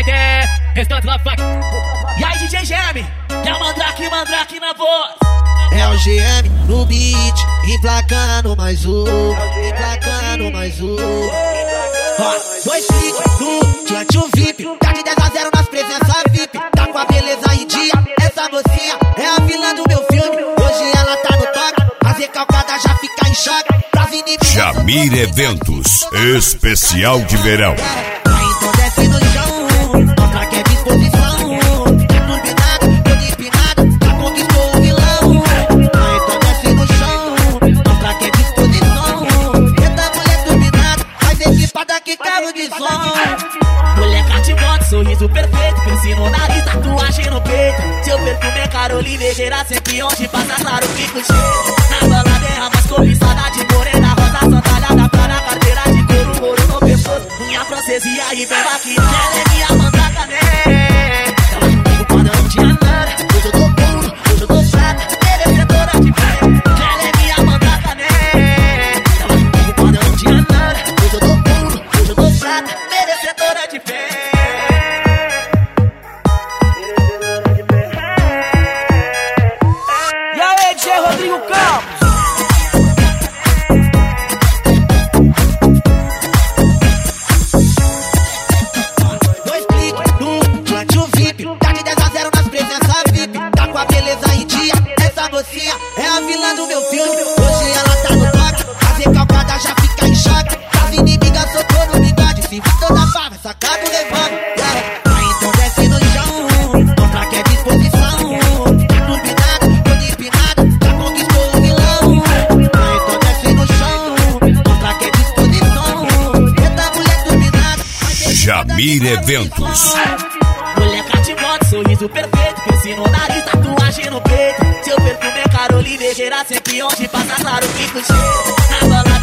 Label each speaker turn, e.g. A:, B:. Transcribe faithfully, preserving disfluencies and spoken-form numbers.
A: até restante lá funk. E aí, D J Geme, que é o Mandrake, Mandrake na voz.
B: É o G M no beat, emplacando mais um, emplacando mais um. Ó, dois cliques no diante o V I P, tá de dez a zero nas presenças V I P. Tá com a beleza em dia, essa mocinha é a vilã do meu filme. Hoje ela tá no toque, as recalcadas já fica em choque.
C: Jamir Eventos, especial de verão.
B: Então desce no chão, mostra que é disposição. É turbinado, todo empinado, já conquistou o vilão. Então desce no chão, mostra que é disposição. Eita mulher turbinada, faz equipada que carro de som.
A: Mulher cativante, sorriso perfeito, cresci no nariz, tatuagem no peito. Seu perfume é Carolina Herrera, sempre onde passa claro que com cheiro. Na balada é a mais cobiçada de morena, rosa santalhada, tá na carteira de couro, ouro no pescoço, unha francesa e aí vem maquiagem. Ela é minha mandraca, né? Ela comigo quando eu não tinha nada. Hoje eu tô puro, hoje eu tô fraca, merecedora de fé. Ela é minha mandraca, né? Ela comigo quando eu não tinha nada. Hoje eu tô puro, hoje eu tô fraca, merecedora de fé.
D: E aí, D J Rodrigo Campos?
B: Dois cliques no diante o V I P, tá de dez a zero nas presenças V I P. Tá com a beleza em dia, essa mocinha é a vilã do meu filme. Hoje ela tá no toque, as recalcadas já fica em choque. As inimigas soltou no bigode, se vir toda barra, saca do revólver. Então desce no chão, mostra que é disposição. É turbinado, todo empinado, já conquistou o vilão. Então desce no chão, mostra que é disposição. Eita mulher turbinada,
C: Jamir Eventos.
A: Mulher cativante, sorriso perfeito, cresci no nariz, tatuagem no peito. Seu perfume é Carolina Herrera, sempre onde passa claro que com cheiro. Na balada